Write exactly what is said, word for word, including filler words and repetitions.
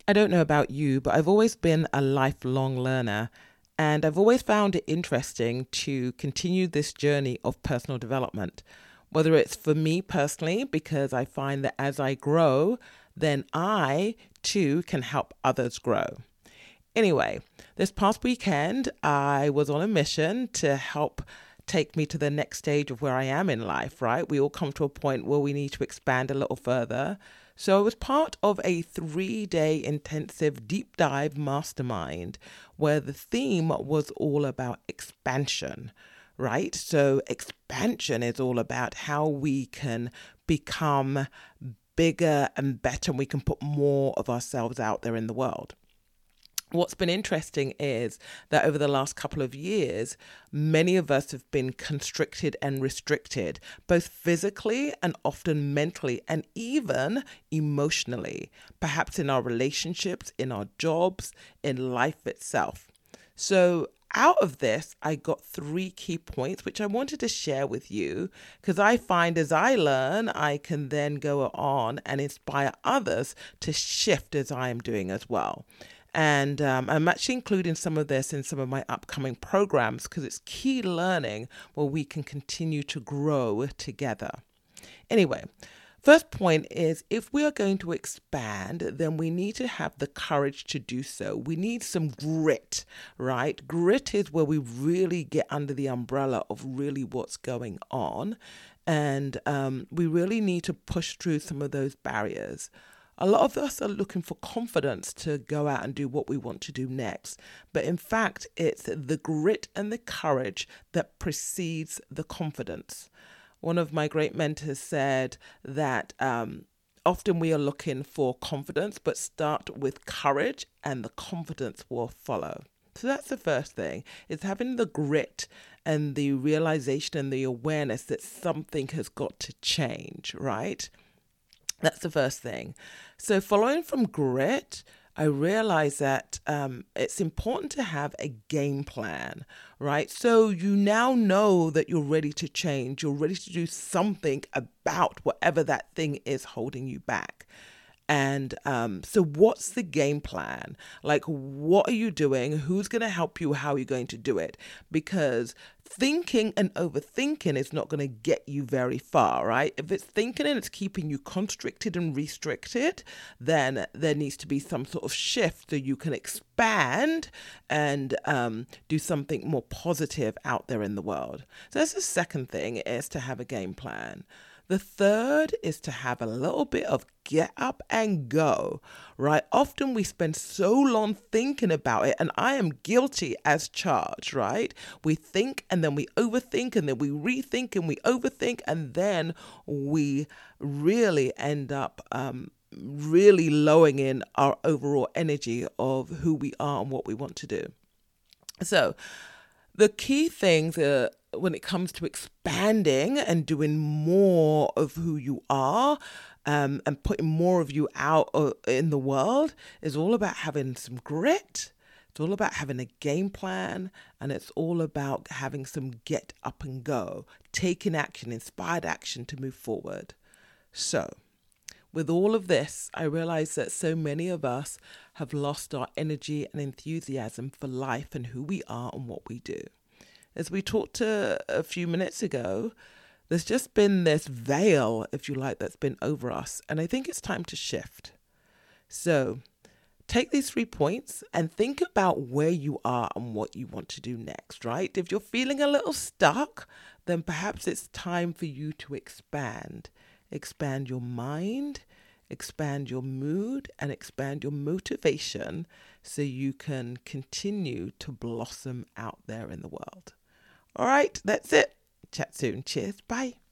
I don't know about you, but I've always been a lifelong learner, and I've always found it interesting to continue this journey of personal development. Whether it's for me personally, because I find that as I grow, then I too can help others grow. Anyway, this past weekend, I was on a mission to help take me to the next stage of where I am in life, right? We all come to a point where we need to expand a little further. So I was part of a three-day intensive deep dive mastermind where the theme was all about expansion, right? So expansion is all about how we can become bigger and better, and we can put more of ourselves out there in the world. What's been interesting is that over the last couple of years, many of us have been constricted and restricted, both physically and often mentally, and even emotionally, perhaps in our relationships, in our jobs, in life itself. So out of this, I got three key points, which I wanted to share with you, because I find as I learn, I can then go on and inspire others to shift as I am doing as well. And um, I'm actually including some of this in some of my upcoming programs because it's key learning where we can continue to grow together. Anyway, first point is if we are going to expand, then we need to have the courage to do so. We need some grit, right? Grit is where we really get under the umbrella of really what's going on. And um, we really need to push through some of those barriers. A lot of us are looking for confidence to go out and do what we want to do next. But in fact, it's the grit and the courage that precedes the confidence. One of my great mentors said that um, often we are looking for confidence, but start with courage and the confidence will follow. So that's the first thing, is having the grit and the realization and the awareness that something has got to change, right? That's the first thing. So following from grit, I realized that um, it's important to have a game plan, right? So you now know that you're ready to change. You're ready to do something about whatever that thing is holding you back. And um, so what's the game plan? Like, what are you doing? Who's going to help you? How are you going to do it? Because thinking and overthinking is not going to get you very far, right? If it's thinking and it's keeping you constricted and restricted, then there needs to be some sort of shift so you can expand and um, do something more positive out there in the world. So that's the second thing, is to have a game plan. The third is to have a little bit of get up and go, right? Often we spend so long thinking about it, and I am guilty as charged, right? We think and then we overthink and then we rethink and we overthink, and then we really end up um, really lowering in our overall energy of who we are and what we want to do. So the key things are, when it comes to expanding and doing more of who you are um, and putting more of you out uh, in the world, is all about having some grit. It's all about having a game plan, and it's all about having some get up and go, taking action, inspired action to move forward. So with all of this, I realize that so many of us have lost our energy and enthusiasm for life and who we are and what we do. As we talked to a few minutes ago, there's just been this veil, if you like, that's been over us. And I think it's time to shift. So take these three points and think about where you are and what you want to do next, right? If you're feeling a little stuck, then perhaps it's time for you to expand. Expand your mind, expand your mood, and expand your motivation so you can continue to blossom out there in the world. All right, that's it. Chat soon. Cheers. Bye.